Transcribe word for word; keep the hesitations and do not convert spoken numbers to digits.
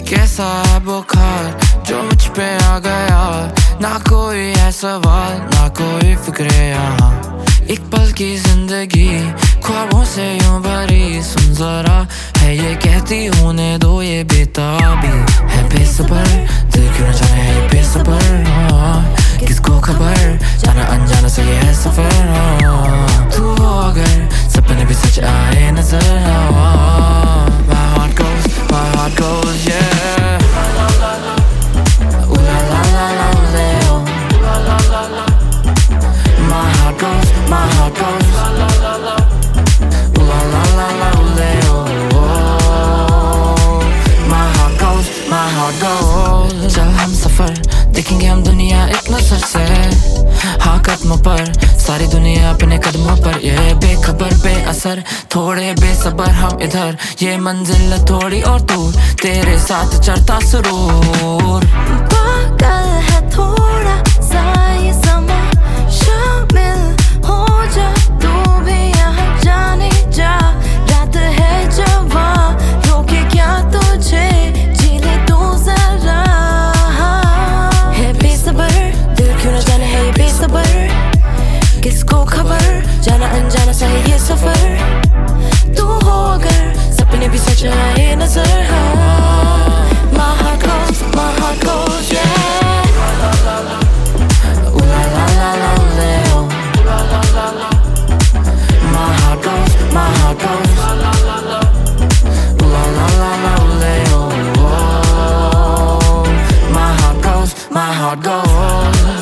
कैसा है बुखार जो मुझ पे आ गया, ना कोई है सवाल ना कोई फिक्र यहाँ। एक पल की जिंदगी ख्वाबों से यूं भरी, सुन जरा है ये कहती होने दो ये बेताबी है बेसबर। दिल क्यों न जाने है ये बेसबर, किसको खबर जाना अनजाना से ये है सफर। तू हो अगर सपने भी सच आए नजर, my heart goes, my heart goes, yeah. Ooh la la la la la, my heart goes, my heart goes. Ooh la la la la la, my heart goes, my heart goes. चल हम सफर देखेंगे हम दुनिया एक नजर से, हाँ कदमों पर सारी दुनिया अपने कदमों पर। ये बेखबर बेअसर थोड़े बेसबर हम इधर, ये मंजिल थोड़ी और दूर तेरे साथ चढ़ता सुरूर। पागल है थोड़ा सा ये समा, शामिल हो जा तू भी यहाँ जाने जा। रात है जवां रोके क्या तुझे, जी ले तू जरा। है बेसबर दिल क्यों न जाने है ये बेसबर, किसको खबर जाना अनजाना सा है ये सफर। तू हो अगर सपने भी सच आए नजर, my heart goes, my heart goes, yeah. Ooh la la la la la, my heart goes, my heart goes. Ooh la la la la la, my heart goes, my heart goes.